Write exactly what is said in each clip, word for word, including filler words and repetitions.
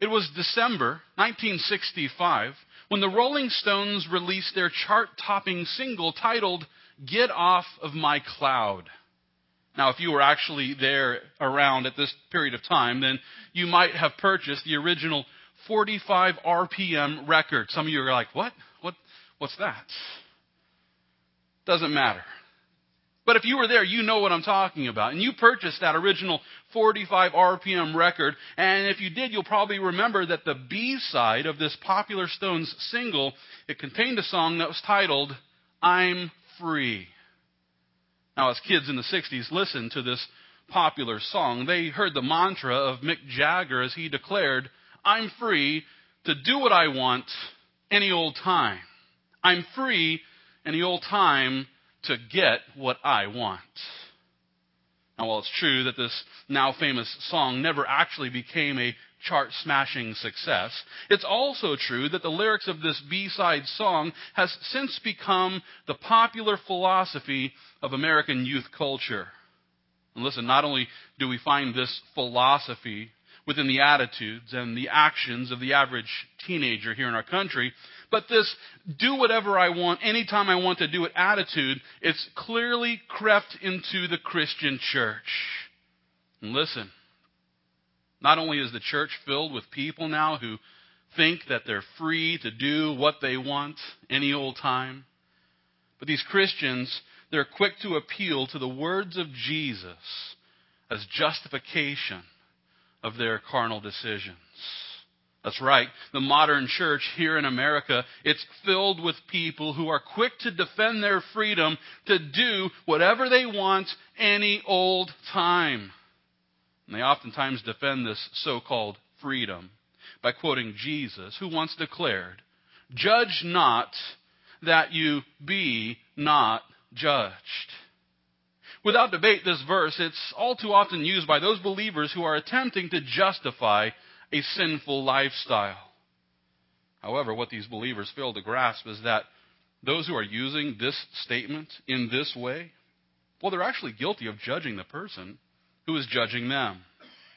It was December nineteen sixty-five when the Rolling Stones released their chart-topping single titled "Get Off of My Cloud." Now, if you were actually there around at this period of time, then you might have purchased the original forty-five R P M record. Some of you are like, what? What? What's that? Doesn't matter. But if you were there, you know what I'm talking about. And you purchased that original forty-five R P M record. And if you did, you'll probably remember that the B-side of this popular Stones single, it contained a song that was titled, "I'm Free." Now, as kids in the sixties listened to this popular song, they heard the mantra of Mick Jagger as he declared, "I'm free to do what I want any old time. I'm free any old time to get what I want." Now, while it's true that this now famous song never actually became a chart-smashing success, it's also true that the lyrics of this B-side song has since become the popular philosophy of American youth culture. And listen, not only do we find this philosophy within the attitudes and the actions of the average teenager here in our country, but this do whatever I want, anytime I want to do it attitude, it's clearly crept into the Christian church. And listen, not only is the church filled with people now who think that they're free to do what they want any old time, but these Christians, they're quick to appeal to the words of Jesus as justification of their carnal decisions. That's right. The modern church here in America, it's filled with people who are quick to defend their freedom to do whatever they want any old time. And they oftentimes defend this so-called freedom by quoting Jesus, who once declared, "Judge not that you be not judged." Without debate, this verse, it's all too often used by those believers who are attempting to justify a sinful lifestyle. However, what these believers fail to grasp is that those who are using this statement in this way, well, they're actually guilty of judging the person who is judging them.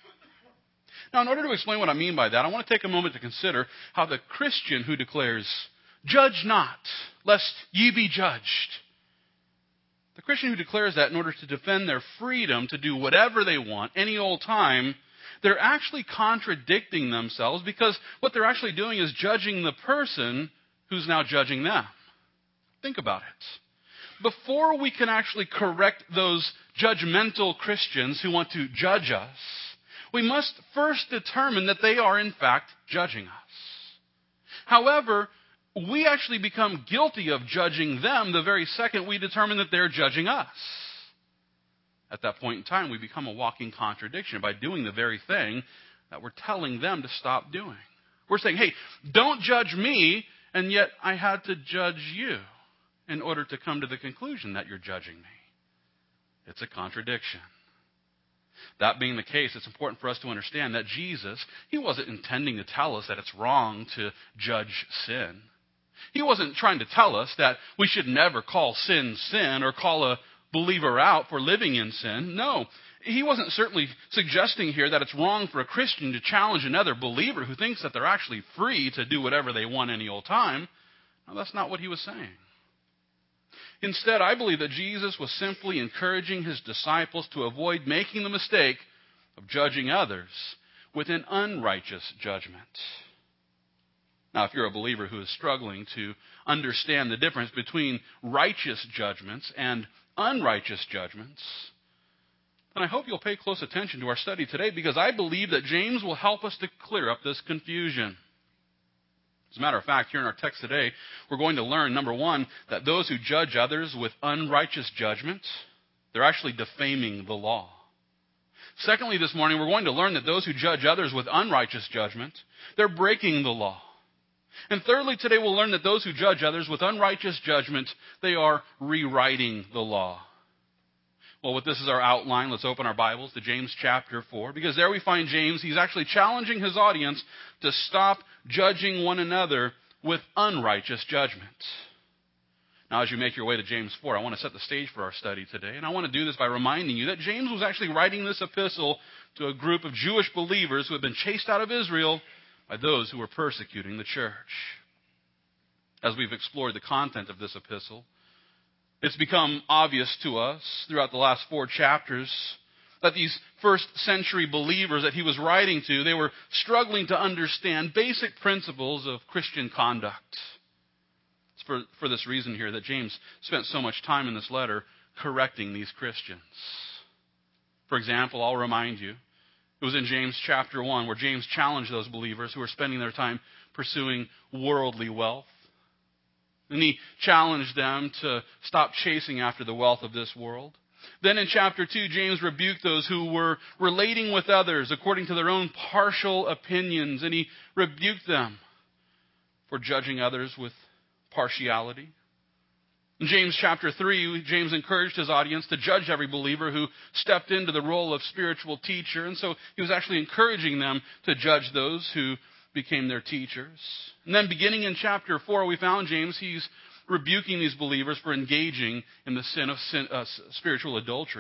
Now, in order to explain what I mean by that, I want to take a moment to consider how the Christian who declares, "Judge not, lest ye be judged," the Christian who declares that in order to defend their freedom to do whatever they want any old time, they're actually contradicting themselves, because what they're actually doing is judging the person who's now judging them. Think about it. Before we can actually correct those judgmental Christians who want to judge us, we must first determine that they are in fact judging us. However, we actually become guilty of judging them the very second we determine that they're judging us. At that point in time, we become a walking contradiction by doing the very thing that we're telling them to stop doing. We're saying, "Hey, don't judge me," and yet I had to judge you in order to come to the conclusion that you're judging me. It's a contradiction. That being the case, it's important for us to understand that Jesus, he wasn't intending to tell us that it's wrong to judge sin. He wasn't trying to tell us that we should never call sin sin or call a believer out for living in sin. No, he wasn't certainly suggesting here that it's wrong for a Christian to challenge another believer who thinks that they're actually free to do whatever they want any old time. No, that's not what he was saying. Instead, I believe that Jesus was simply encouraging his disciples to avoid making the mistake of judging others with an unrighteous judgment. Now, if you're a believer who is struggling to understand the difference between righteous judgments and unrighteous judgments, then I hope you'll pay close attention to our study today, because I believe that James will help us to clear up this confusion. As a matter of fact, here in our text today, we're going to learn, number one, that those who judge others with unrighteous judgment, they're actually defaming the law. Secondly, this morning, we're going to learn that those who judge others with unrighteous judgment, they're breaking the law. And thirdly, today we'll learn that those who judge others with unrighteous judgment, they are rewriting the law. Well, with this as our outline, let's open our Bibles to James chapter four, because there we find James, he's actually challenging his audience to stop judging one another with unrighteous judgment. Now, as you make your way to James four, I want to set the stage for our study today, and I want to do this by reminding you that James was actually writing this epistle to a group of Jewish believers who had been chased out of Israel by those who were persecuting the church. As we've explored the content of this epistle, it's become obvious to us throughout the last four chapters that these first century believers that he was writing to, they were struggling to understand basic principles of Christian conduct. It's for, for this reason here that James spent so much time in this letter correcting these Christians. For example, I'll remind you, it was in James chapter one where James challenged those believers who were spending their time pursuing worldly wealth. And he challenged them to stop chasing after the wealth of this world. Then in chapter two, James rebuked those who were relating with others according to their own partial opinions. And he rebuked them for judging others with partiality. In James chapter three, James encouraged his audience to judge every believer who stepped into the role of spiritual teacher. And so he was actually encouraging them to judge those who became their teachers. And then beginning in chapter four, we found James, he's rebuking these believers for engaging in the sin of sin, uh, spiritual adultery.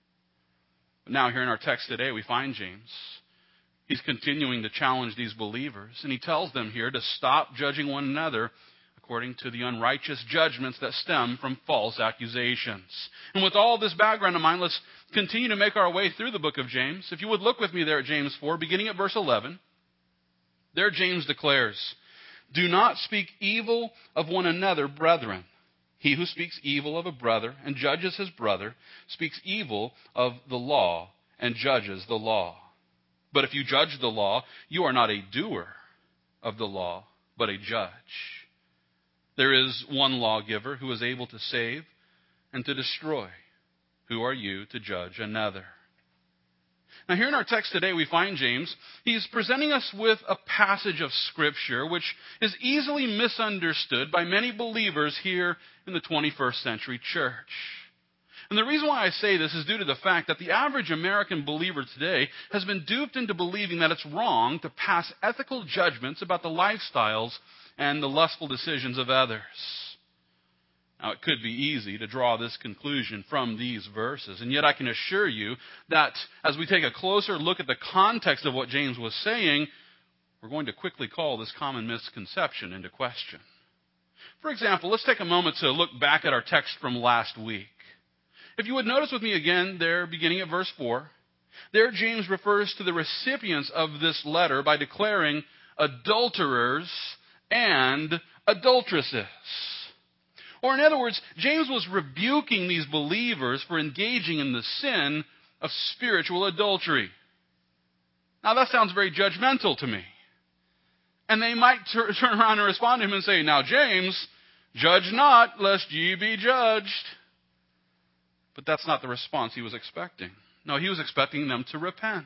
But now here in our text today, we find James. He's continuing to challenge these believers. And he tells them here to stop judging one another according to the unrighteous judgments that stem from false accusations. And with all this background in mind, let's continue to make our way through the book of James. If you would look with me there at James four, beginning at verse eleven. There James declares, "Do not speak evil of one another, brethren. He who speaks evil of a brother and judges his brother speaks evil of the law and judges the law. But if you judge the law, you are not a doer of the law, but a judge. There is one lawgiver who is able to save and to destroy. Who are you to judge another?" Now here in our text today, we find James. He's presenting us with a passage of Scripture which is easily misunderstood by many believers here in the twenty-first century church. And the reason why I say this is due to the fact that the average American believer today has been duped into believing that it's wrong to pass ethical judgments about the lifestyles and the lustful decisions of others. Now, it could be easy to draw this conclusion from these verses, and yet I can assure you that as we take a closer look at the context of what James was saying, we're going to quickly call this common misconception into question. For example, let's take a moment to look back at our text from last week. If you would notice with me again there, beginning at verse four, there James refers to the recipients of this letter by declaring adulterers and adulteresses. Or in other words, James was rebuking these believers for engaging in the sin of spiritual adultery. Now that sounds very judgmental to me. And they might tur- turn around and respond to him and say, "Now James, judge not, lest ye be judged." But that's not the response he was expecting. No, he was expecting them to repent.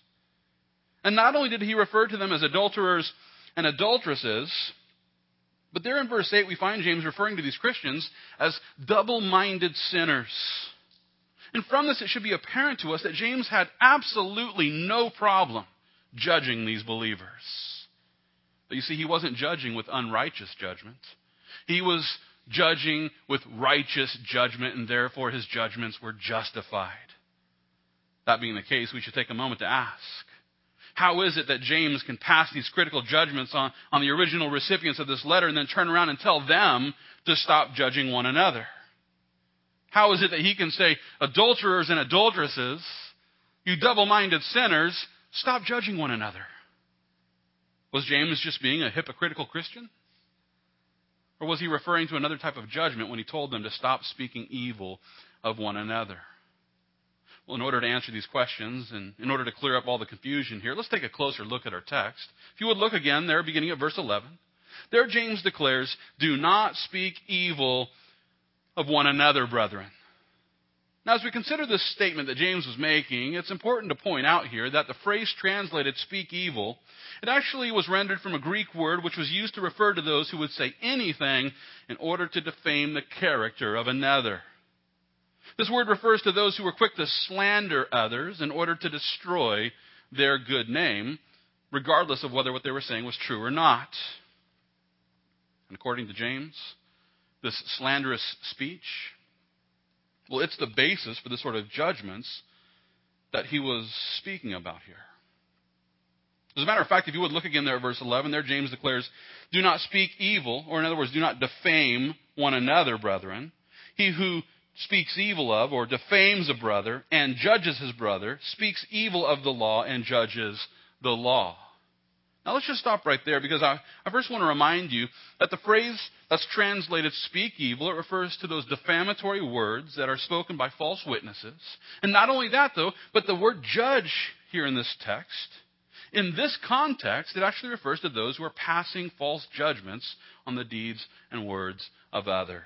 And not only did he refer to them as adulterers and adulteresses, but there in verse eight, we find James referring to these Christians as double-minded sinners. And from this, it should be apparent to us that James had absolutely no problem judging these believers. But you see, he wasn't judging with unrighteous judgment. He was judging with righteous judgment, and therefore his judgments were justified. That being the case, we should take a moment to ask, how is it that James can pass these critical judgments on, on the original recipients of this letter and then turn around and tell them to stop judging one another? How is it that he can say, adulterers and adulteresses, you double-minded sinners, stop judging one another? Was James just being a hypocritical Christian? Or was he referring to another type of judgment when he told them to stop speaking evil of one another? Well, in order to answer these questions and in order to clear up all the confusion here, let's take a closer look at our text. If you would look again there, beginning at verse eleven. There James declares, "Do not speak evil of one another, brethren." Now, as we consider this statement that James was making, it's important to point out here that the phrase translated "speak evil," it actually was rendered from a Greek word which was used to refer to those who would say anything in order to defame the character of another. This word refers to those who were quick to slander others in order to destroy their good name, regardless of whether what they were saying was true or not. And according to James, this slanderous speech, well, it's the basis for the sort of judgments that he was speaking about here. As a matter of fact, if you would look again there at verse eleven, there James declares, do not speak evil, or in other words, do not defame one another, brethren. He who speaks evil of or defames a brother and judges his brother speaks evil of the law and judges the law. Now let's just stop right there, because I, I first want to remind you that the phrase that's translated speak evil, it refers to those defamatory words that are spoken by false witnesses. And not only that though, but the word judge here in this text, in this context, it actually refers to those who are passing false judgments on the deeds and words of others.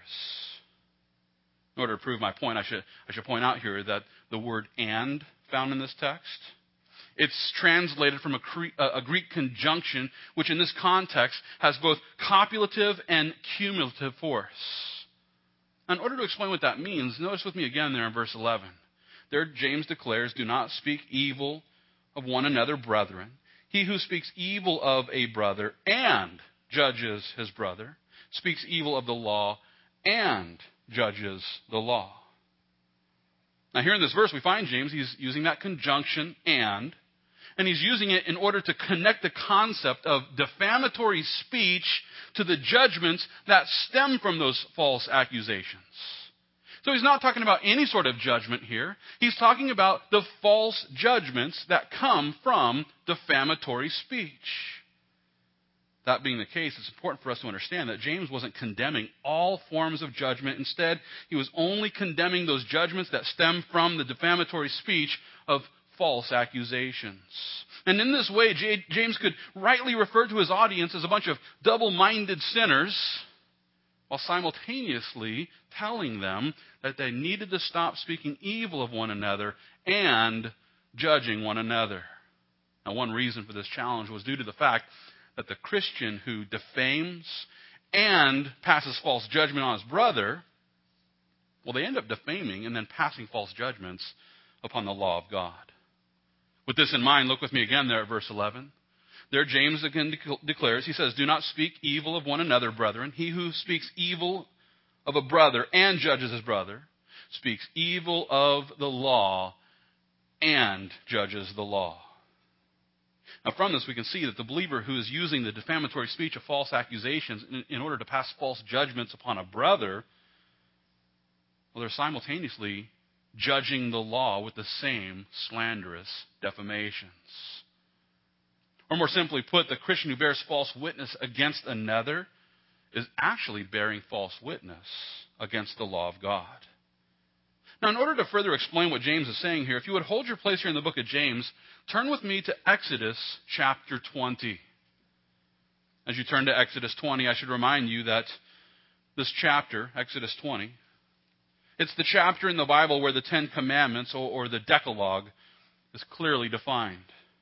In order to prove my point, I should, I should point out here that the word and found in this text, it's translated from a, Cre- a Greek conjunction, which in this context has both copulative and cumulative force. Now, in order to explain what that means, notice with me again there in verse eleven. There James declares, do not speak evil of one another, brethren. He who speaks evil of a brother and judges his brother speaks evil of the law and judges the law. Now here in this verse we find James, he's using that conjunction and, and he's using it in order to connect the concept of defamatory speech to the judgments that stem from those false accusations. So he's not talking about any sort of judgment here. He's talking about the false judgments that come from defamatory speech. That being the case, it's important for us to understand that James wasn't condemning all forms of judgment. Instead, he was only condemning those judgments that stem from the defamatory speech of false accusations. And in this way, J- James could rightly refer to his audience as a bunch of double-minded sinners, while simultaneously telling them that they needed to stop speaking evil of one another and judging one another. Now, one reason for this challenge was due to the fact that the Christian who defames and passes false judgment on his brother, well, they end up defaming and then passing false judgments upon the law of God. With this in mind, look with me again there at verse eleven. There James again declares, he says, do not speak evil of one another, brethren. He who speaks evil of a brother and judges his brother speaks evil of the law and judges the law. Now from this we can see that the believer who is using the defamatory speech of false accusations in, in order to pass false judgments upon a brother, well, they're simultaneously judging the law with the same slanderous defamations. Or more simply put, the Christian who bears false witness against another is actually bearing false witness against the law of God. Now, in order to further explain what James is saying here, if you would hold your place here in the book of James, turn with me to Exodus chapter twenty. As you turn to Exodus twenty, I should remind you that this chapter, Exodus twenty, it's the chapter in the Bible where the Ten Commandments, or, or the Decalogue, is clearly defined.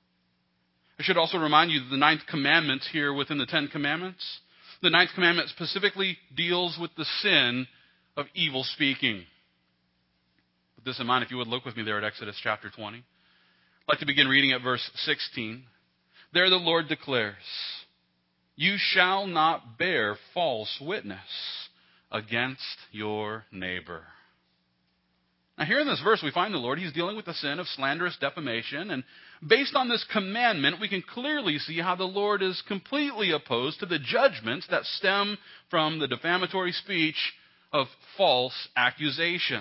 I should also remind you that the ninth commandment here within the Ten Commandments, the ninth commandment specifically deals with the sin of evil speaking. With this in mind, if you would look with me there at Exodus chapter twenty. I'd like to begin reading at verse sixteen. There the Lord declares, you shall not bear false witness against your neighbor. Now here in this verse we find the Lord, he's dealing with the sin of slanderous defamation, and based on this commandment we can clearly see how the Lord is completely opposed to the judgments that stem from the defamatory speech of false accusations.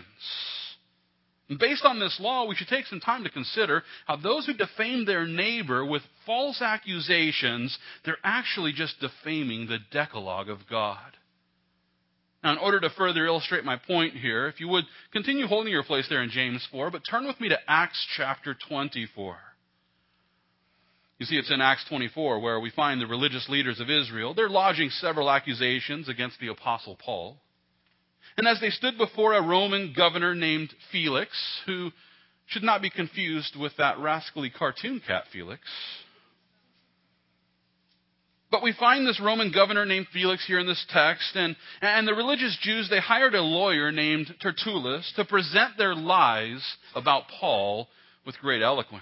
And based on this law, we should take some time to consider how those who defame their neighbor with false accusations, they're actually just defaming the Decalogue of God. Now, in order to further illustrate my point here, if you would continue holding your place there in James four, but turn with me to Acts chapter twenty-four. You see, it's in Acts twenty-four where we find the religious leaders of Israel. They're lodging several accusations against the Apostle Paul. And as they stood before a Roman governor named Felix, who should not be confused with that rascally cartoon cat Felix, but we find this Roman governor named Felix here in this text, and, and the religious Jews, they hired a lawyer named Tertullus to present their lies about Paul with great eloquence.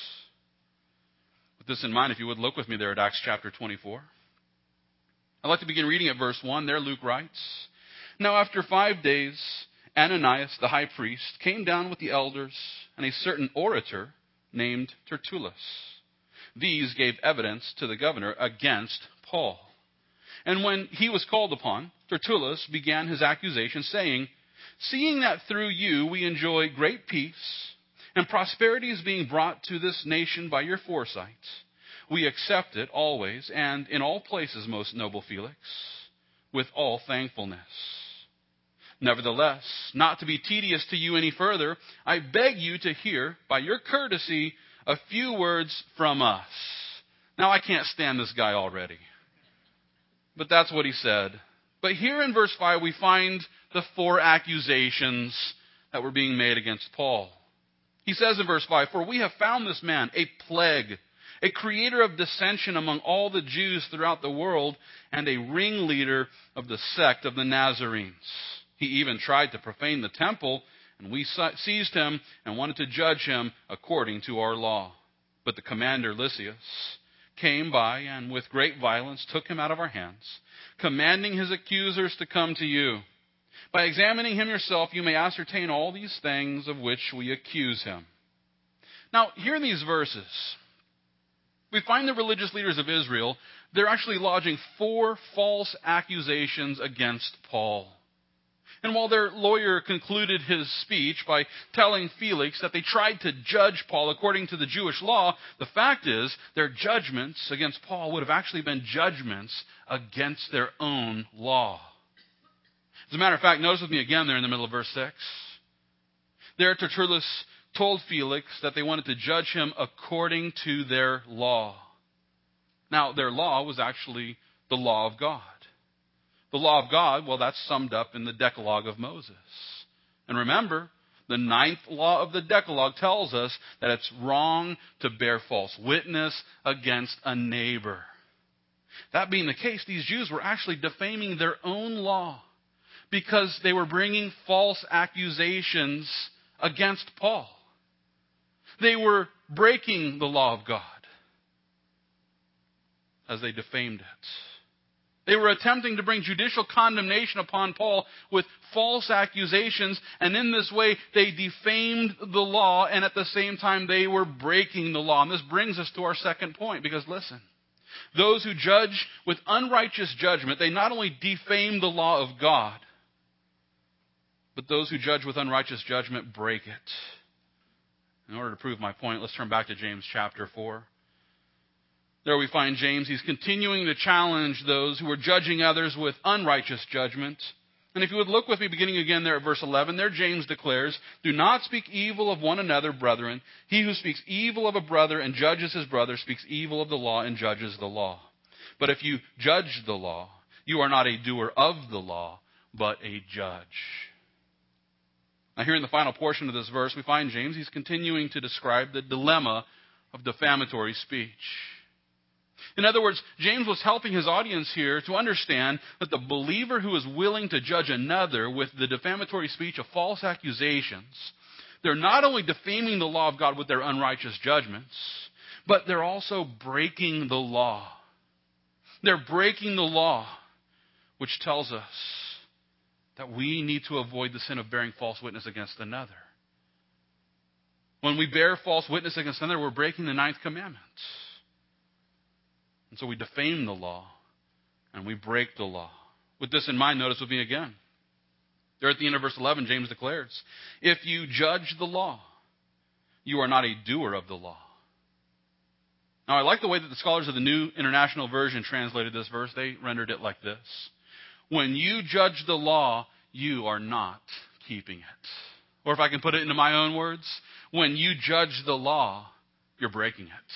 With this in mind, if you would look with me there at Acts chapter twenty-four. I'd like to begin reading at verse one. There Luke writes, now after five days, Ananias the high priest came down with the elders and a certain orator named Tertullus. These gave evidence to the governor against Paul. And when he was called upon, Tertullus began his accusation, saying, "Seeing that through you we enjoy great peace, and prosperity is being brought to this nation by your foresight, we accept it always and in all places, most noble Felix, with all thankfulness. Nevertheless, not to be tedious to you any further, I beg you to hear, by your courtesy, a few words from us." Now, I can't stand this guy already, but that's what he said. But here in verse five, we find the four accusations that were being made against Paul. He says in verse five, "For we have found this man a plague, a creator of dissension among all the Jews throughout the world, and a ringleader of the sect of the Nazarenes. He even tried to profane the temple, and we seized him and wanted to judge him according to our law. But the commander Lysias came by and with great violence took him out of our hands, commanding his accusers to come to you. By examining him yourself, you may ascertain all these things of which we accuse him." Now, here in these verses, we find the religious leaders of Israel, they're actually lodging four false accusations against Paul. And while their lawyer concluded his speech by telling Felix that they tried to judge Paul according to the Jewish law, the fact is their judgments against Paul would have actually been judgments against their own law. As a matter of fact, notice with me again there in the middle of verse six. There Tertullus told Felix that they wanted to judge him according to their law. Now, their law was actually the law of God. The law of God, well, that's summed up in the Decalogue of Moses. And remember, the ninth law of the Decalogue tells us that it's wrong to bear false witness against a neighbor. That being the case, these Jews were actually defaming their own law because they were bringing false accusations against Paul. They were breaking the law of God as they defamed it. They were attempting to bring judicial condemnation upon Paul with false accusations, and in this way they defamed the law, and at the same time they were breaking the law. And this brings us to our second point, because listen, those who judge with unrighteous judgment, they not only defame the law of God, but those who judge with unrighteous judgment break it. In order to prove my point, let's turn back to James chapter four. There we find James. He's continuing to challenge those who are judging others with unrighteous judgment. And if you would look with me beginning again there at verse eleven, there James declares, "Do not speak evil of one another, brethren. He who speaks evil of a brother and judges his brother speaks evil of the law and judges the law. But if you judge the law, you are not a doer of the law, but a judge." Now here in the final portion of this verse, we find James, he's continuing to describe the dilemma of defamatory speech. In other words, James was helping his audience here to understand that the believer who is willing to judge another with the defamatory speech of false accusations, they're not only defaming the law of God with their unrighteous judgments, but they're also breaking the law. They're breaking the law, which tells us that we need to avoid the sin of bearing false witness against another. When we bear false witness against another, we're breaking the ninth commandment. And so we defame the law and we break the law. With this in mind, notice with me again. There at the end of verse eleven, James declares, "If you judge the law, you are not a doer of the law." Now, I like the way that the scholars of the New International Version translated this verse. They rendered it like this: "When you judge the law, you are not keeping it." Or if I can put it into my own words, when you judge the law, you're breaking it.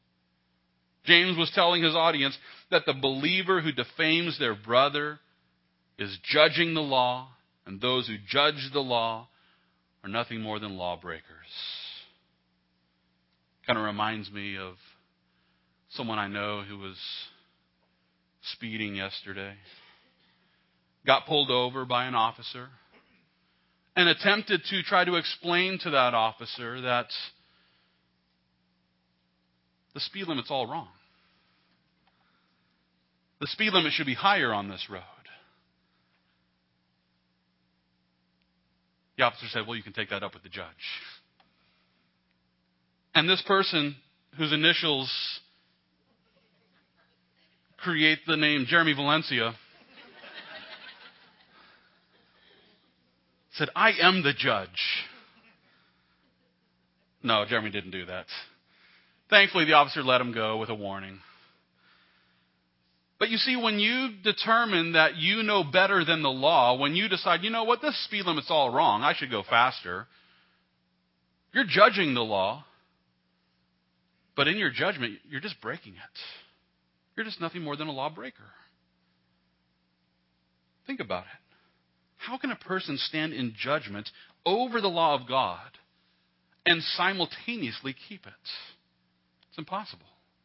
James was telling his audience that the believer who defames their brother is judging the law, and those who judge the law are nothing more than lawbreakers. Kind of reminds me of someone I know who was speeding yesterday, got pulled over by an officer, and attempted to try to explain to that officer that the speed limit's all wrong. The speed limit should be higher on this road. The officer said, "Well, you can take that up with the judge." And this person whose initials create the name Jeremy Valencia, said, "I am the judge." No, Jeremy didn't do that. Thankfully, the officer let him go with a warning. But you see, when you determine that you know better than the law, when you decide, you know what, this speed limit's all wrong, I should go faster, you're judging the law, but in your judgment, you're just breaking it. You're just nothing more than a lawbreaker. Think about it. How can a person stand in judgment over the law of God and simultaneously keep it? It's impossible.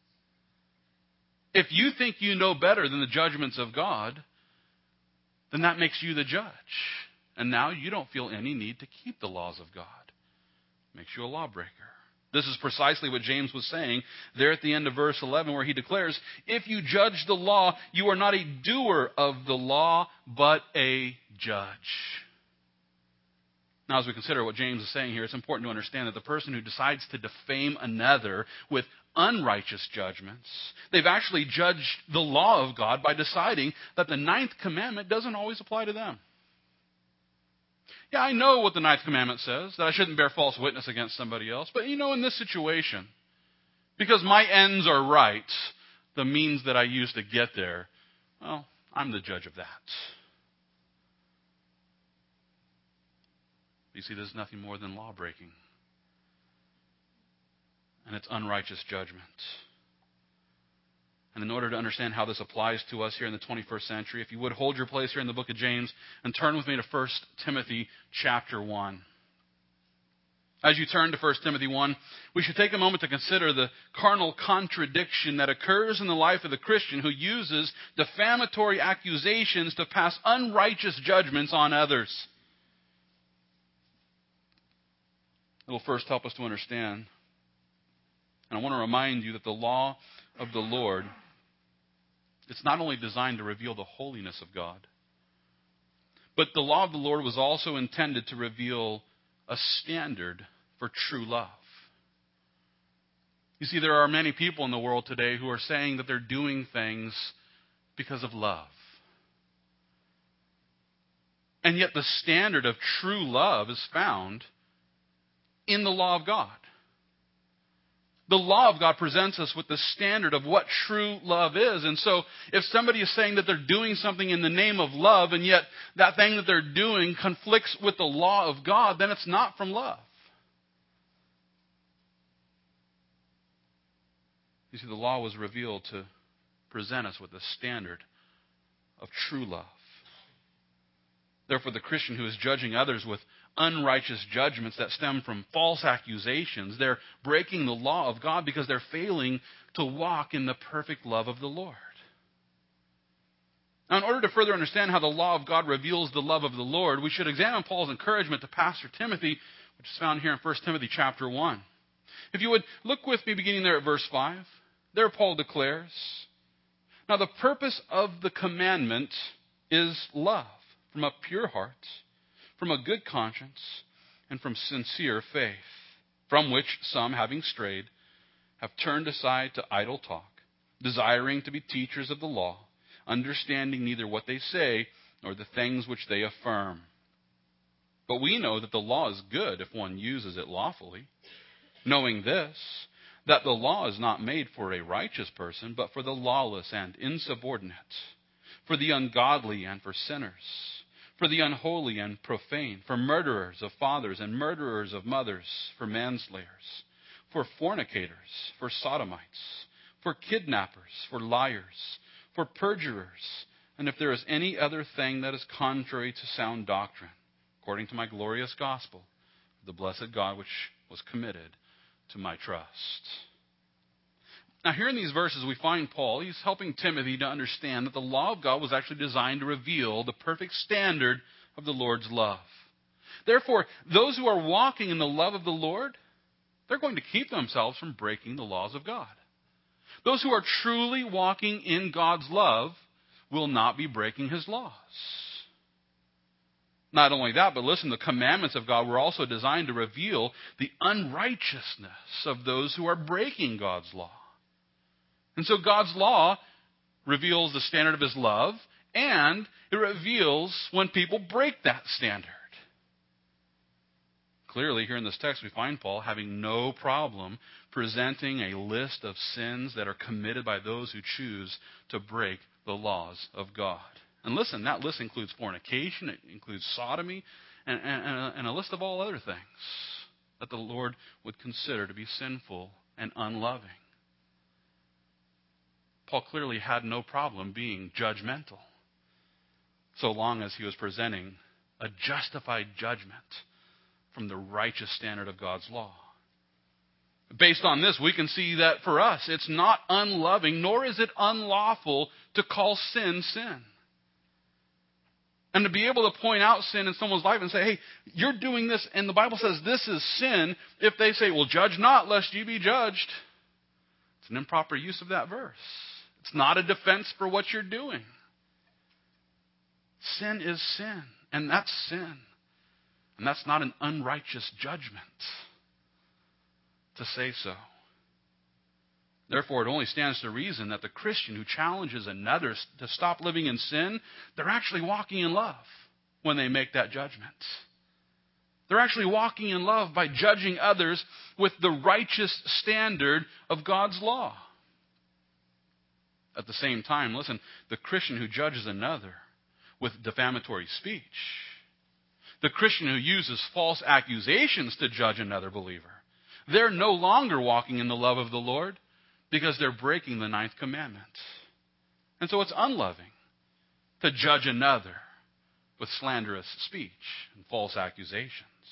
If you think you know better than the judgments of God, then that makes you the judge. And now you don't feel any need to keep the laws of God. It makes you a lawbreaker. This is precisely what James was saying there at the end of verse eleven, where he declares, "If you judge the law, you are not a doer of the law, but a judge." Now, as we consider what James is saying here, it's important to understand that the person who decides to defame another with unrighteous judgments, they've actually judged the law of God by deciding that the ninth commandment doesn't always apply to them. Yeah, I know what the ninth commandment says, that I shouldn't bear false witness against somebody else. But, you know, in this situation, because my ends are right, the means that I use to get there, well, I'm the judge of that. You see, this is nothing more than law breaking. And it's unrighteous judgment. And in order to understand how this applies to us here in the twenty-first century, if you would hold your place here in the book of James and turn with me to First Timothy chapter one. As you turn to First Timothy one, we should take a moment to consider the carnal contradiction that occurs in the life of the Christian who uses defamatory accusations to pass unrighteous judgments on others. It will first help us to understand. And I want to remind you that the law of the Lord, it's not only designed to reveal the holiness of God, but the law of the Lord was also intended to reveal a standard for true love. You see, there are many people in the world today who are saying that they're doing things because of love. And yet the standard of true love is found in the law of God. The law of God presents us with the standard of what true love is. And so if somebody is saying that they're doing something in the name of love, and yet that thing that they're doing conflicts with the law of God, then it's not from love. You see, the law was revealed to present us with the standard of true love. Therefore, the Christian who is judging others with unrighteous judgments that stem from false accusations, they're breaking the law of God because they're failing to walk in the perfect love of the Lord. Now, in order to further understand how the law of God reveals the love of the Lord, we should examine Paul's encouragement to Pastor Timothy, which is found here in First Timothy chapter one. If you would look with me beginning there at verse five, there Paul declares, "Now the purpose of the commandment is love from a pure heart, from a good conscience, and from sincere faith, from which some, having strayed, have turned aside to idle talk, desiring to be teachers of the law, understanding neither what they say nor the things which they affirm. But we know that the law is good if one uses it lawfully, knowing this, that the law is not made for a righteous person, but for the lawless and insubordinate, for the ungodly and for sinners, for the unholy and profane, for murderers of fathers and murderers of mothers, for manslayers, for fornicators, for sodomites, for kidnappers, for liars, for perjurers, and if there is any other thing that is contrary to sound doctrine, according to my glorious gospel, the blessed God which was committed to my trust." Now, here in these verses, we find Paul, he's helping Timothy to understand that the law of God was actually designed to reveal the perfect standard of the Lord's love. Therefore, those who are walking in the love of the Lord, they're going to keep themselves from breaking the laws of God. Those who are truly walking in God's love will not be breaking his laws. Not only that, but listen, the commandments of God were also designed to reveal the unrighteousness of those who are breaking God's law. And so God's law reveals the standard of his love, and it reveals when people break that standard. Clearly, here in this text, we find Paul having no problem presenting a list of sins that are committed by those who choose to break the laws of God. And listen, that list includes fornication, it includes sodomy, and, and, and, a, and a list of all other things that the Lord would consider to be sinful and unloving. Paul clearly had no problem being judgmental, so long as he was presenting a justified judgment from the righteous standard of God's law. Based on this, we can see that for us, it's not unloving, nor is it unlawful to call sin sin. And to be able to point out sin in someone's life and say, hey, you're doing this, and the Bible says this is sin, if they say, well, judge not, lest ye be judged. It's an improper use of that verse. It's not a defense for what you're doing. Sin is sin, and that's sin. And that's not an unrighteous judgment to say so. Therefore, it only stands to reason that the Christian who challenges another to stop living in sin, they're actually walking in love when they make that judgment. They're actually walking in love by judging others with the righteous standard of God's law. At the same time, listen, the Christian who judges another with defamatory speech, the Christian who uses false accusations to judge another believer, they're no longer walking in the love of the Lord because they're breaking the ninth commandment. And so it's unloving to judge another with slanderous speech and false accusations.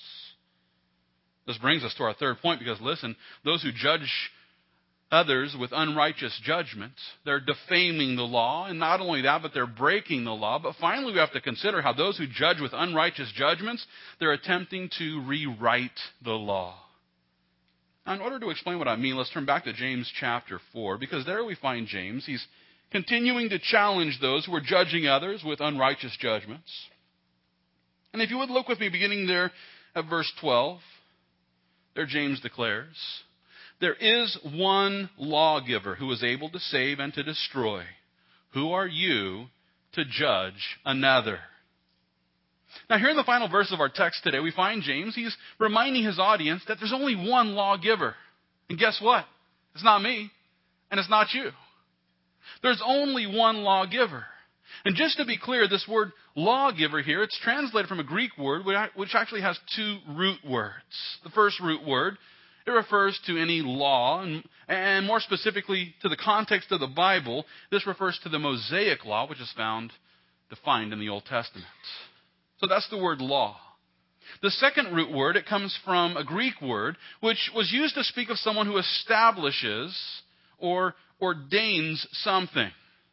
This brings us to our third point because, listen, those who judge others with unrighteous judgment, they're defaming the law, and not only that, but they're breaking the law. But finally, we have to consider how those who judge with unrighteous judgments, they're attempting to rewrite the law. Now, in order to explain what I mean, let's turn back to James chapter four, because there we find James. He's continuing to challenge those who are judging others with unrighteous judgments. And if you would look with me beginning there at verse twelve, there James declares, there is one lawgiver who is able to save and to destroy. Who are you to judge another? Now, here in the final verse of our text today, we find James. He's reminding his audience that there's only one lawgiver. And guess what? It's not me, and it's not you. There's only one lawgiver. And just to be clear, this word lawgiver here, it's translated from a Greek word which actually has two root words. The first root word, it refers to any law, and, and more specifically to the context of the Bible, this refers to the Mosaic law, which is found defined in the Old Testament. So that's the word law. The second root word, it comes from a Greek word, which was used to speak of someone who establishes or ordains something.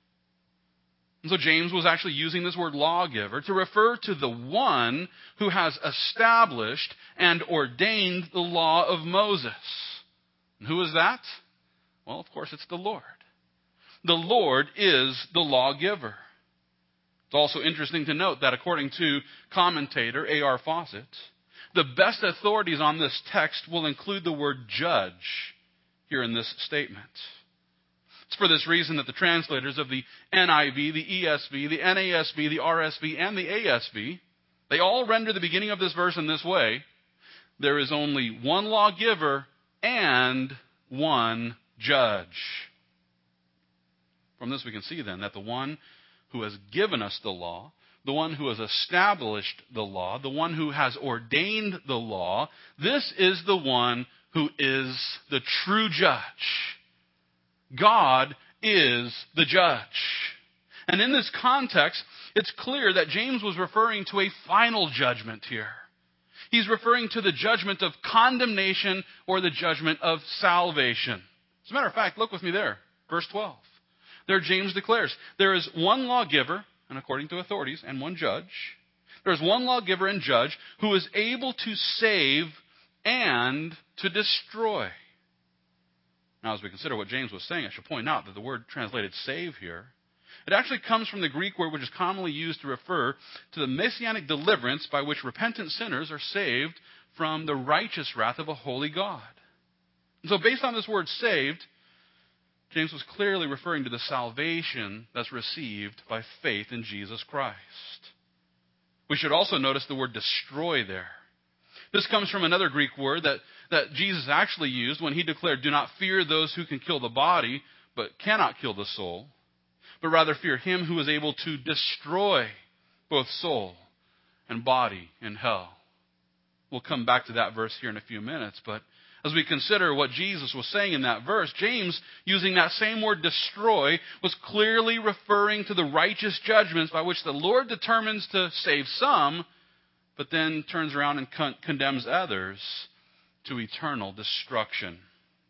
And so James was actually using this word lawgiver to refer to the one who has established and ordained the law of Moses. And who is that? Well, of course, it's the Lord. The Lord is the lawgiver. It's also interesting to note that according to commentator A R Fawcett, the best authorities on this text will include the word judge here in this statement. It's for this reason that the translators of the N I V, the E S V, the N A S B, the R S V, and the A S V, they all render the beginning of this verse in this way. There is only one lawgiver and one judge. From this we can see then that the one who has given us the law, the one who has established the law, the one who has ordained the law, this is the one who is the true judge. God is the judge. And in this context, it's clear that James was referring to a final judgment here. He's referring to the judgment of condemnation or the judgment of salvation. As a matter of fact, look with me there, verse twelve. There James declares, there is one lawgiver, and according to authorities, and one judge. There is one lawgiver and judge who is able to save and to destroy. Now, as we consider what James was saying, I should point out that the word translated save here, It actually comes from the Greek word which is commonly used to refer to the messianic deliverance by which repentant sinners are saved from the righteous wrath of a holy God. And so based on this word saved, James was clearly referring to the salvation that's received by faith in Jesus Christ. We should also notice the word destroy there. This comes from another Greek word that, that Jesus actually used when he declared, do not fear those who can kill the body, but cannot kill the soul, but rather fear him who is able to destroy both soul and body in hell. We'll come back to that verse here in a few minutes, but as we consider what Jesus was saying in that verse, James, using that same word destroy, was clearly referring to the righteous judgments by which the Lord determines to save some, but then turns around and con- condemns others to eternal destruction.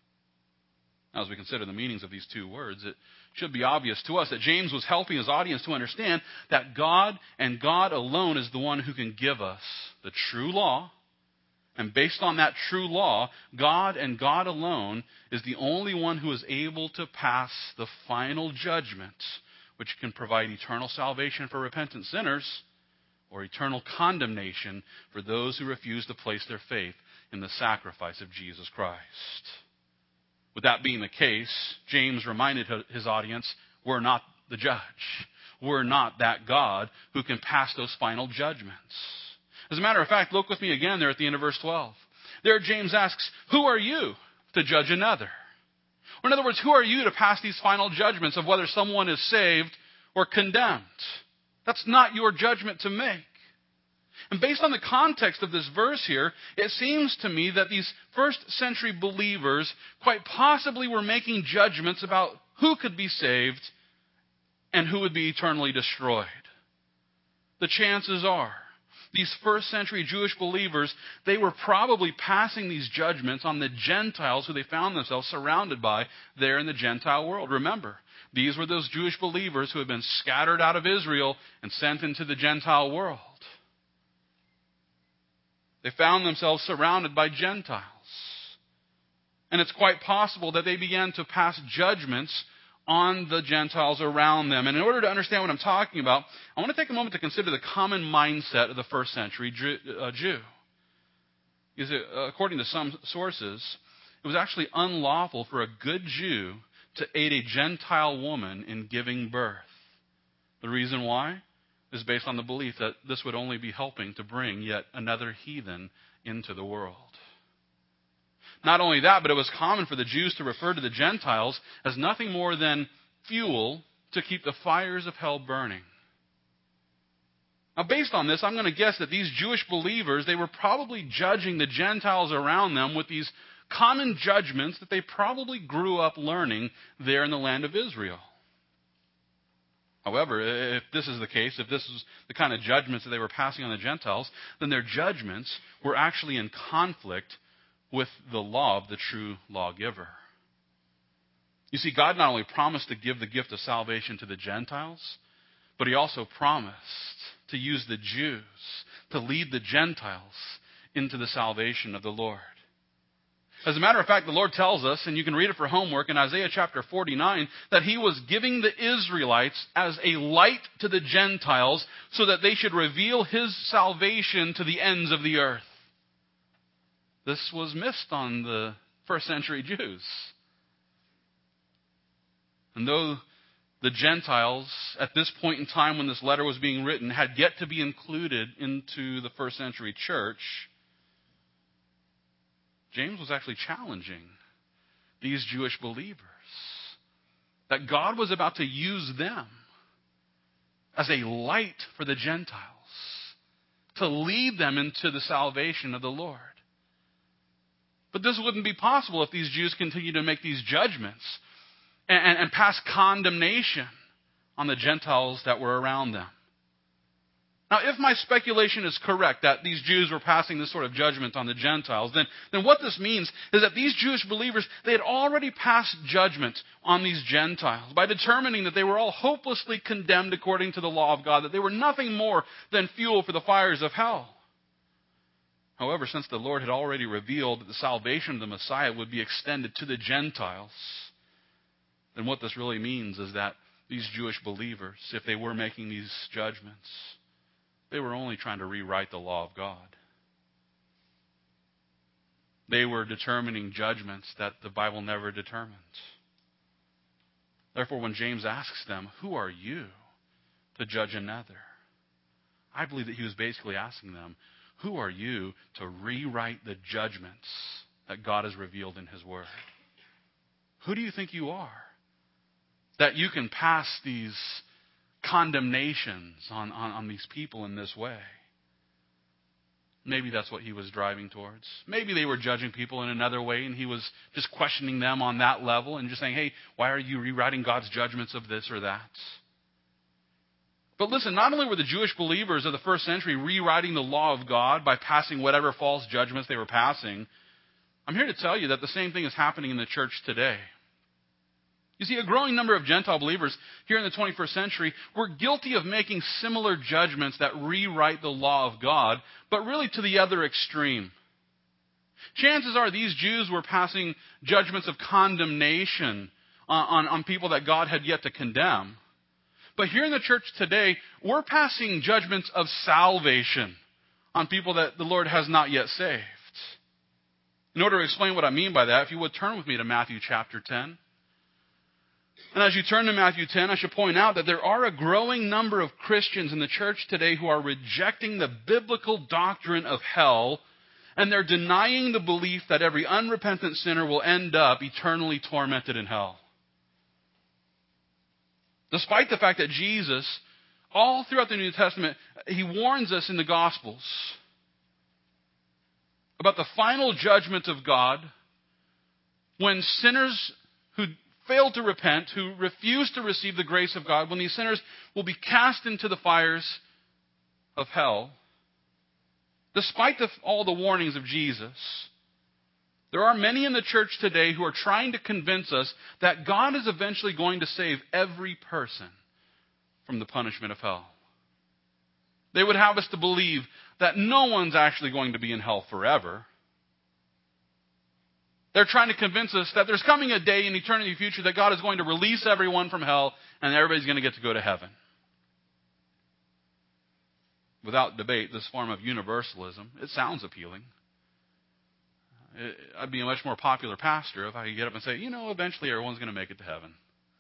Now, as we consider the meanings of these two words, it should be obvious to us that James was helping his audience to understand that God and God alone is the one who can give us the true law. And based on that true law, God and God alone is the only one who is able to pass the final judgment, which can provide eternal salvation for repentant sinners or eternal condemnation for those who refuse to place their faith in the sacrifice of Jesus Christ. With that being the case, James reminded his audience, we're not the judge. We're not that God who can pass those final judgments. As a matter of fact, look with me again there at the end of verse twelve. There James asks, who are you to judge another? Or in other words, who are you to pass these final judgments of whether someone is saved or condemned? That's not your judgment to make. And based on the context of this verse here, it seems to me that these first century believers quite possibly were making judgments about who could be saved and who would be eternally destroyed. The chances are, these first century Jewish believers, they were probably passing these judgments on the Gentiles who they found themselves surrounded by there in the Gentile world. Remember, these were those Jewish believers who had been scattered out of Israel and sent into the Gentile world. They found themselves surrounded by Gentiles. And it's quite possible that they began to pass judgments on the Gentiles around them. And in order to understand what I'm talking about, I want to take a moment to consider the common mindset of the first century Jew. Because according to some sources, it was actually unlawful for a good Jew to aid a Gentile woman in giving birth. The reason why is based on the belief that this would only be helping to bring yet another heathen into the world. Not only that, but it was common for the Jews to refer to the Gentiles as nothing more than fuel to keep the fires of hell burning. Now, based on this, I'm going to guess that these Jewish believers, they were probably judging the Gentiles around them with these common judgments that they probably grew up learning there in the land of Israel. However, if this is the case, if this is the kind of judgments that they were passing on the Gentiles, then their judgments were actually in conflict with the law of the true lawgiver. You see, God not only promised to give the gift of salvation to the Gentiles, but he also promised to use the Jews to lead the Gentiles into the salvation of the Lord. As a matter of fact, the Lord tells us, and you can read it for homework in Isaiah chapter forty-nine, that he was giving the Israelites as a light to the Gentiles so that they should reveal his salvation to the ends of the earth. This was missed on the first century Jews. And though the Gentiles, at this point in time when this letter was being written, had yet to be included into the first century church, James was actually challenging these Jewish believers that God was about to use them as a light for the Gentiles to lead them into the salvation of the Lord. But this wouldn't be possible if these Jews continued to make these judgments and, and, and pass condemnation on the Gentiles that were around them. Now, if my speculation is correct that these Jews were passing this sort of judgment on the Gentiles, then, then what this means is that these Jewish believers, they had already passed judgment on these Gentiles by determining that they were all hopelessly condemned according to the law of God, that they were nothing more than fuel for the fires of hell. However, since the Lord had already revealed that the salvation of the Messiah would be extended to the Gentiles, then what this really means is that these Jewish believers, if they were making these judgments, they were only trying to rewrite the law of God. They were determining judgments that the Bible never determined. Therefore, when James asks them, who are you to judge another? I believe that he was basically asking them, who are you to rewrite the judgments that God has revealed in his word? Who do you think you are that you can pass these condemnations on, on, on these people in this way? Maybe that's what he was driving towards. Maybe they were judging people in another way, and he was just questioning them on that level and just saying, hey, why are you rewriting God's judgments of this or that? But listen, not only were the Jewish believers of the first century rewriting the law of God by passing whatever false judgments they were passing, I'm here to tell you that the same thing is happening in the church today. You see, a growing number of Gentile believers here in the twenty-first century were guilty of making similar judgments that rewrite the law of God, but really to the other extreme. Chances are these Jews were passing judgments of condemnation on, on, on people that God had yet to condemn. But here in the church today, we're passing judgments of salvation on people that the Lord has not yet saved. In order to explain what I mean by that, if you would turn with me to Matthew chapter ten. And as you turn to Matthew ten, I should point out that there are a growing number of Christians in the church today who are rejecting the biblical doctrine of hell, and they're denying the belief that every unrepentant sinner will end up eternally tormented in hell. Despite the fact that Jesus, all throughout the New Testament, he warns us in the Gospels about the final judgment of God when sinners who fail to repent, who refuse to receive the grace of God, when these sinners will be cast into the fires of hell. Despite the, all the warnings of Jesus, there are many in the church today who are trying to convince us that God is eventually going to save every person from the punishment of hell. They would have us to believe that no one's actually going to be in hell forever. They're trying to convince us that there's coming a day in eternity future that God is going to release everyone from hell and everybody's going to get to go to heaven. Without debate, this form of universalism, it sounds appealing. I'd be a much more popular pastor if I could get up and say, you know, eventually everyone's going to make it to heaven.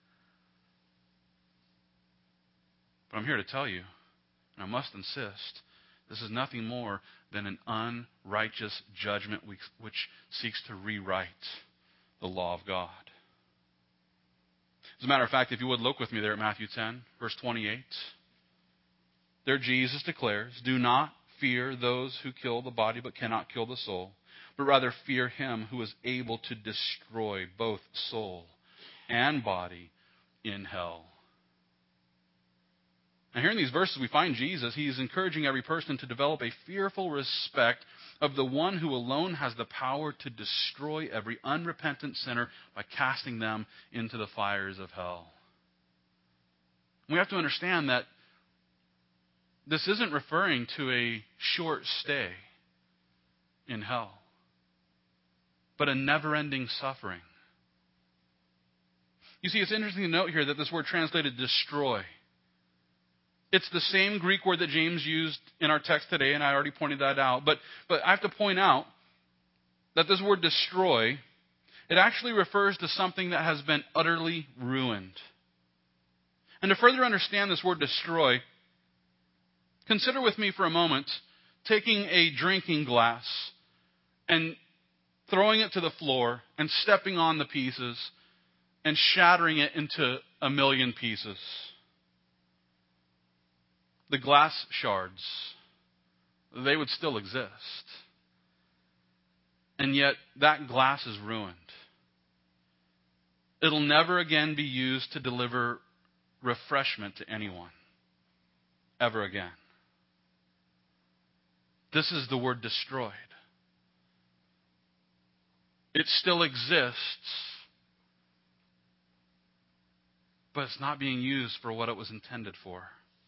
But I'm here to tell you, and I must insist, this is nothing more than an unrighteous judgment which seeks to rewrite the law of God. As a matter of fact, if you would look with me there at Matthew ten, verse twenty-eight. There Jesus declares, do not fear those who kill the body but cannot kill the soul, but rather fear him who is able to destroy both soul and body in hell. Now here in these verses we find Jesus, he is encouraging every person to develop a fearful respect of the one who alone has the power to destroy every unrepentant sinner by casting them into the fires of hell. We have to understand that this isn't referring to a short stay in hell, but a never-ending suffering. You see, it's interesting to note here that this word translated destroy, it's the same Greek word that James used in our text today, and I already pointed that out. But, but I have to point out that this word destroy, it actually refers to something that has been utterly ruined. And to further understand this word destroy, consider with me for a moment taking a drinking glass and throwing it to the floor and stepping on the pieces and shattering it into a million pieces. The glass shards, they would still exist. And yet that glass is ruined. It'll never again be used to deliver refreshment to anyone. Ever again. This is the word destroyed. It still exists, but it's not being used for what it was intended for.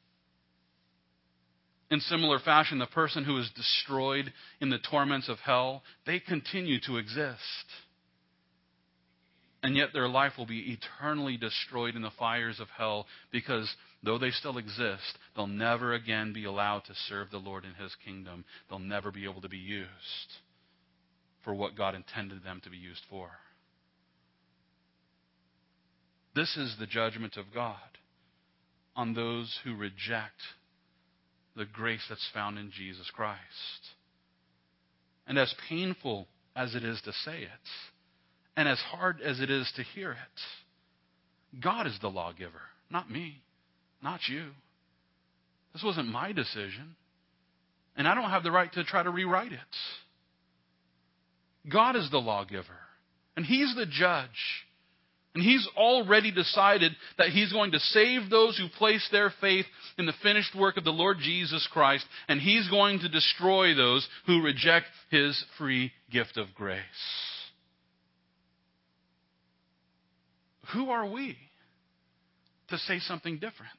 In similar fashion, the person who is destroyed in the torments of hell, they continue to exist. And yet their life will be eternally destroyed in the fires of hell, because though they still exist, they'll never again be allowed to serve the Lord in His kingdom. They'll never be able to be used for what God intended them to be used for. This is the judgment of God on those who reject the grace that's found in Jesus Christ. And as painful as it is to say it, and as hard as it is to hear it, God is the lawgiver, not me, not you. This wasn't my decision, and I don't have the right to try to rewrite it. God is the lawgiver, and He's the judge. And He's already decided that He's going to save those who place their faith in the finished work of the Lord Jesus Christ, and He's going to destroy those who reject His free gift of grace. Who are we to say something different?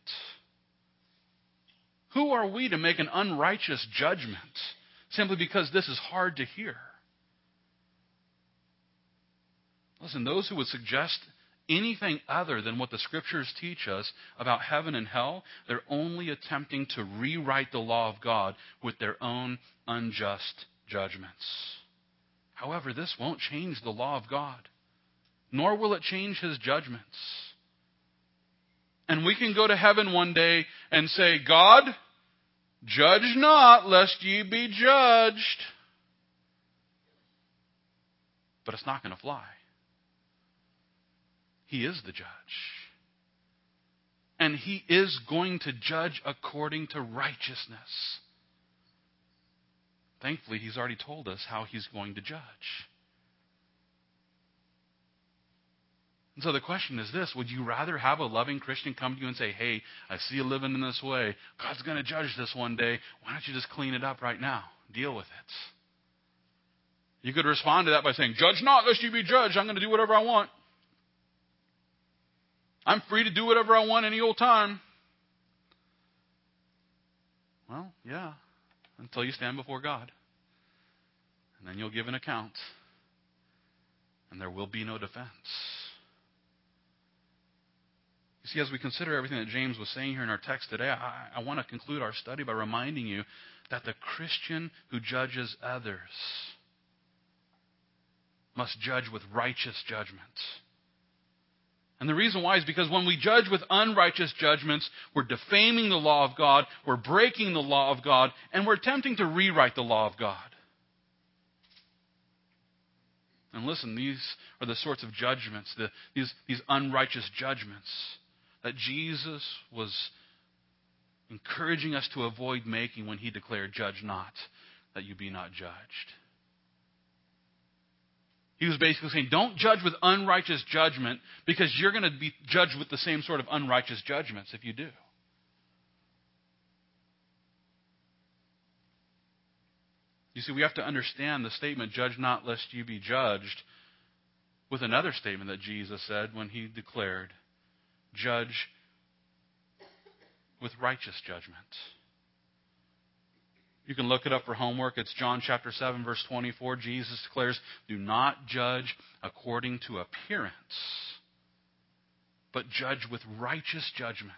Who are we to make an unrighteous judgment simply because this is hard to hear? Listen, those who would suggest anything other than what the Scriptures teach us about heaven and hell, they're only attempting to rewrite the law of God with their own unjust judgments. However, this won't change the law of God, nor will it change His judgments. And we can go to heaven one day and say, God, judge not, lest ye be judged. But it's not going to fly. He is the judge. And He is going to judge according to righteousness. Thankfully, He's already told us how He's going to judge. And so the question is this: would you rather have a loving Christian come to you and say, hey, I see you living in this way. God's going to judge this one day. Why don't you just clean it up right now? Deal with it. You could respond to that by saying, judge not, lest you be judged. I'm going to do whatever I want. I'm free to do whatever I want any old time. Well, yeah, until you stand before God. And then you'll give an account. And there will be no defense. You see, as we consider everything that James was saying here in our text today, I, I want to conclude our study by reminding you that the Christian who judges others must judge with righteous judgment. And the reason why is because when we judge with unrighteous judgments, we're defaming the law of God, we're breaking the law of God, and we're attempting to rewrite the law of God. And listen, these are the sorts of judgments, the, these, these unrighteous judgments that Jesus was encouraging us to avoid making when He declared, judge not, that you be not judged. He was basically saying, don't judge with unrighteous judgment, because you're going to be judged with the same sort of unrighteous judgments if you do. You see, we have to understand the statement, judge not lest you be judged, with another statement that Jesus said when He declared, judge with righteous judgment. You can look it up for homework. It's John chapter seven, verse twenty-four. Jesus declares, do not judge according to appearance, but judge with righteous judgment.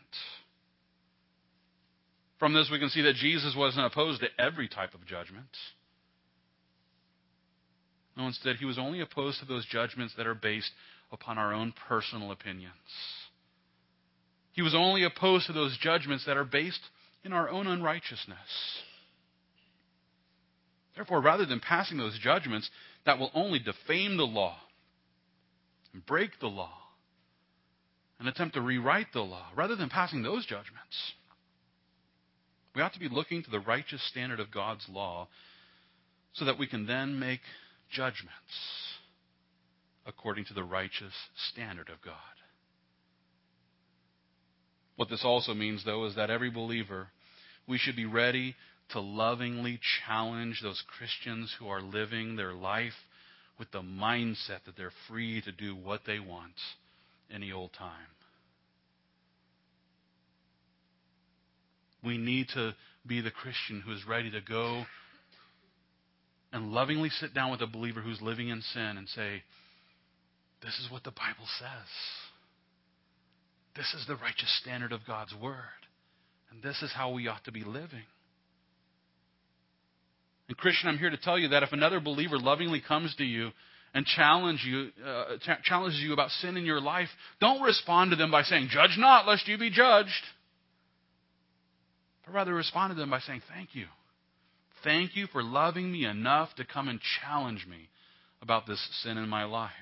From this, we can see that Jesus wasn't opposed to every type of judgment. No, instead, He was only opposed to those judgments that are based upon our own personal opinions. He was only opposed to those judgments that are based in our own unrighteousness. Therefore, rather than passing those judgments that will only defame the law and break the law and attempt to rewrite the law, rather than passing those judgments, we ought to be looking to the righteous standard of God's law so that we can then make judgments according to the righteous standard of God. What this also means, though, is that every believer, we should be ready to lovingly challenge those Christians who are living their life with the mindset that they're free to do what they want any old time. We need to be the Christian who is ready to go and lovingly sit down with a believer who's living in sin and say, this is what the Bible says. This is the righteous standard of God's Word. And this is how we ought to be living. And Christian, I'm here to tell you that if another believer lovingly comes to you and challenge you, uh, ch- challenges you about sin in your life, don't respond to them by saying, "Judge not, lest you be judged." But rather respond to them by saying, "Thank you. Thank you for loving me enough to come and challenge me about this sin in my life."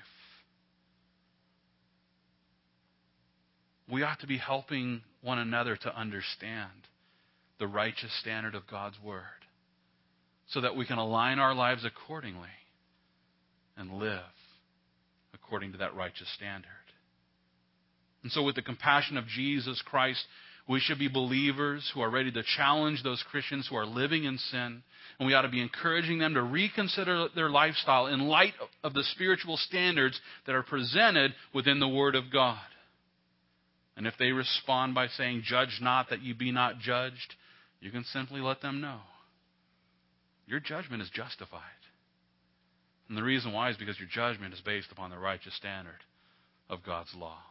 We ought to be helping one another to understand the righteous standard of God's Word so that we can align our lives accordingly and live according to that righteous standard. And so with the compassion of Jesus Christ, we should be believers who are ready to challenge those Christians who are living in sin. And we ought to be encouraging them to reconsider their lifestyle in light of the spiritual standards that are presented within the Word of God. And if they respond by saying, "Judge not that you be not judged," you can simply let them know your judgment is justified. And the reason why is because your judgment is based upon the righteous standard of God's law.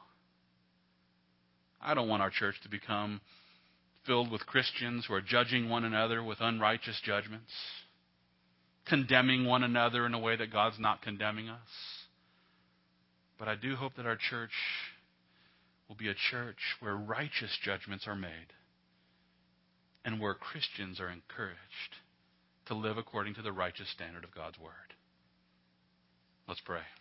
I don't want our church to become filled with Christians who are judging one another with unrighteous judgments, condemning one another in a way that God's not condemning us. But I do hope that our church will be a church where righteous judgments are made and where Christians are encouraged to live according to the righteous standard of God's Word. Let's pray.